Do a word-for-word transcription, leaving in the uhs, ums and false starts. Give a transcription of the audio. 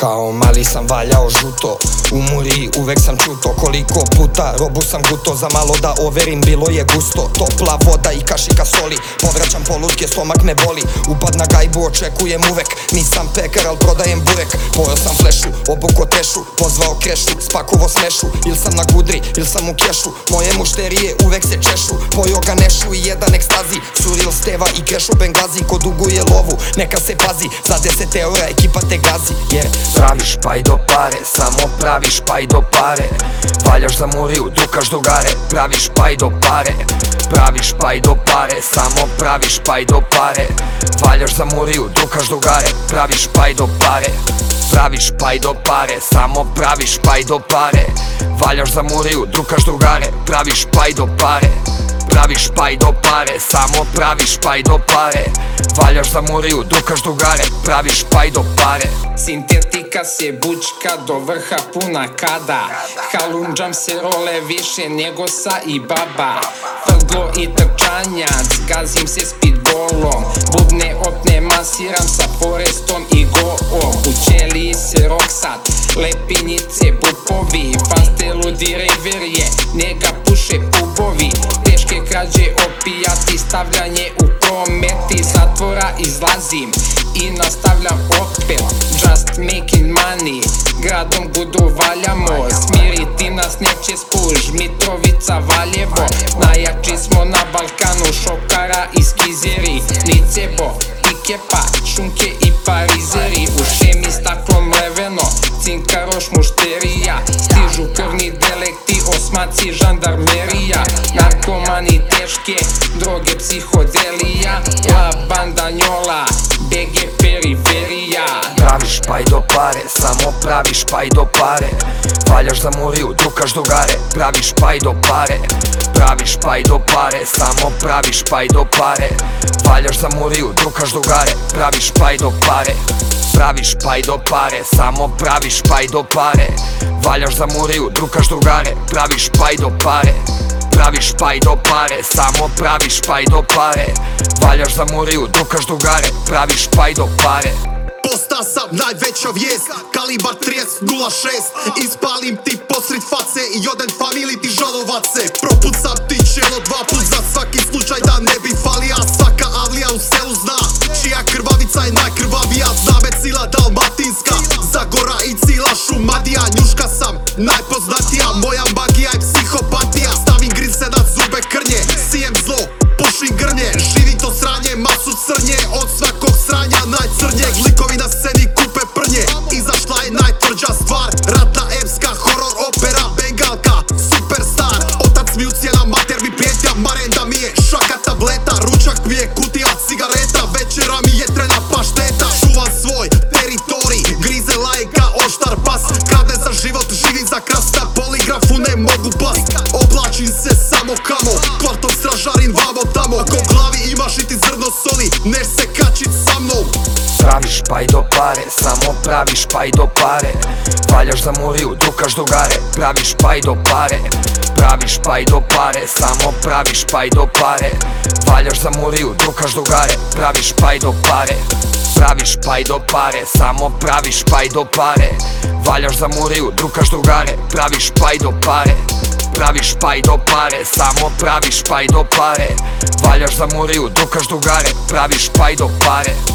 Kao mali sam valjao žuto, u Muriji uvek sam čuto. Koliko puta robu sam guto, za malo da overim bilo je gusto. Topla voda i kašika soli, povraćam polutke, stomak me boli. Upad na gajbu očekujem uvek, nisam pekar al prodajem burek. Pojao sam flešu, obuko tešu, pozvao krešu, spakovo smešu. Il sam na gudri, il sam u kešu, moje mušterije uvek se češu. Pojao ga nešu i jedan ekstazi, suril Steva i krešu Bengazi. Ko duguje lovu, neka se pazi, za deset eura ekipa te gazi. Jer praviš pajdo pare, samo praviš pajdo pare. Valjaš za Muriju, drukaš drugare, praviš pajdo pare. Praviš pajdo pare, samo praviš pajdo pare. Valjaš za Muriju, drukaš drugare, praviš pajdo pare. Praviš pajdo pare, samo praviš pajdo pare. Valjaš za Muriju, drukaš drugare, praviš pajdo pare. Praviš pajdo pare, samo praviš pajdo pare. Valjaš za Muriju, drukaš drugare, praviš pajdo pare. Sintetika se bučka do vrha puna kada. Halundžam se role više nego sa i baba. Frglo i trčanja, zgazim se speedballom. Bubne opne masiram sa Forestom i Goom. U ćeliji se roksat, lepinjice bupovi. Faste ludi reverije, njega puše pubovi. Teške krađe opijati, stavljanje u prometi. Zatvora izlazim i nastavljam opet. Just making money, gradom gudu valjamo. Smiriti nas neće spuž, Mitrovica, Valjevo. Najjači smo na Balkanu, Šokara i Skizeri. Nicebo, Ikepa, Šunke i Parizeri. U šemi staklo mleveno, cinkaroš mušterija. Stižu krvni delekti, osmaci, žandarmerija. Narkomani teške, droge, psihodelija. La banda njola, be ge periferija. Praviš pajdo pare, samo praviš pajdo pare. Valjaš za Muriju, drukaš drugare, praviš pajdo pare. Praviš pajdo pare, samo praviš pajdo pare. Valjaš za Muriju, drukaš drugare, praviš pajdo pare. Praviš pajdo pare, samo praviš pajdo pare. Valjaš za Muriju, drukaš drugare, praviš pajdo pare. Praviš pajdo pare, samo praviš pajdo pare. Valjaš za Muriju, drukaš drugare, praviš pajdo pare. Posta sam najveća vijest, kalibar trideset nula šest. Ispalim ti posred face i odem familiji ti žalovat se. Propucam ti čelo dva put za svaki slučaj da ne bi falija. Svaka avlija u selu zna čija krvavica je najkrvavija. Zna me cila Dalmatinska, Zagora i cila Šumadija. Njuška sam najpoznatija, moja magija je psihopatija. Stavim grise na zube krnje, sijem zlo, pušim grnje. Živim to sranje, masu crnje, od svakog sranja najcrnjeg. Likovi na sceni kupe prnje, izašla je najtvrđa stvar. Ratna epska, horor opera, bengalka, superstar. Otac mi ucijena, mater mi prijetnja, marenda mi je šaka tableta. Ručak mi je kutija cigareta, večera mi je trena pašteta. Čuvam svoj teritorij, grize lajka, oštar pas. Kradne za život, živim za kras, na poligrafu ne mogu past. Oblačim se samo kamo, kvartom stražarin vamo tamo. Ko glavi imaš i ti zrno soli, neš se kačit sa mnom. Praviš pajdo pare, samo praviš pajdo pare. Valjaš za Muriju, drukaš drugare, praviš pajdo pare. Praviš pajdo pare, samo praviš pajdo pare. Valjaš za Muriju, drukaš drugare, praviš pajdo pare. Praviš pajdo pare, samo praviš pajdo pare. Valjaš za Muriju, drukaš drugare, praviš pajdo pare. Praviš pajdo pare, samo praviš pajdo pare. Valjaš za Muriju, drukaš drugare, praviš pajdo pare.